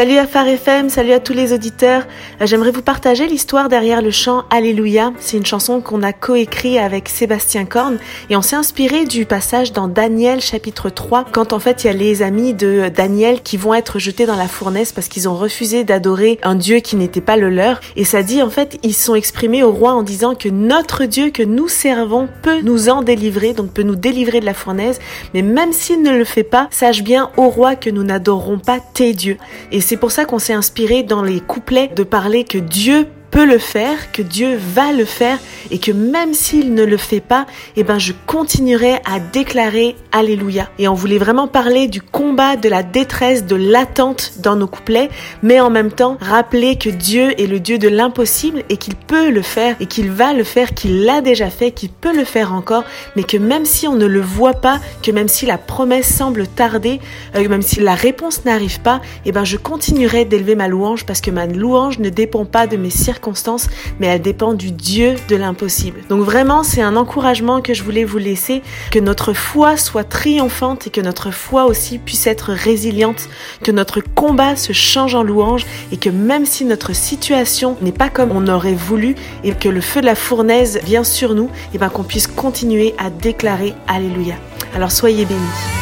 Salut à Phare FM, salut à tous les auditeurs. J'aimerais vous partager l'histoire derrière le chant Alléluia. C'est une chanson qu'on a coécrit avec Sébastien Korn et on s'est inspiré du passage dans Daniel chapitre 3 quand en fait il y a les amis de Daniel qui vont être jetés dans la fournaise parce qu'ils ont refusé d'adorer un Dieu qui n'était pas le leur. Et ça dit en fait, ils sont exprimés au roi en disant que notre Dieu que nous servons peut nous en délivrer, donc peut nous délivrer de la fournaise. Mais même s'il ne le fait pas, sache bien ô roi que nous n'adorerons pas tes dieux. Et c'est pour ça qu'on s'est inspiré dans les couplets de parler que Dieu peut le faire, que Dieu va le faire et que même s'il ne le fait pas, je continuerai à déclarer Alléluia. Et on voulait vraiment parler du combat, de la détresse, de l'attente dans nos couplets, mais en même temps rappeler que Dieu est le Dieu de l'impossible et qu'il peut le faire et qu'il va le faire, qu'il l'a déjà fait, qu'il peut le faire encore, mais que même si on ne le voit pas, que même si la promesse semble tarder, même si la réponse n'arrive pas, je continuerai d'élever ma louange parce que ma louange ne dépend pas de mes circonstances, mais elle dépend du Dieu de l'impossible. Donc vraiment, c'est un encouragement que je voulais vous laisser, que notre foi soit triomphante et que notre foi aussi puisse être résiliente, que notre combat se change en louange et que même si notre situation n'est pas comme on aurait voulu et que le feu de la fournaise vient sur nous, qu'on puisse continuer à déclarer Alléluia. Alors soyez bénis.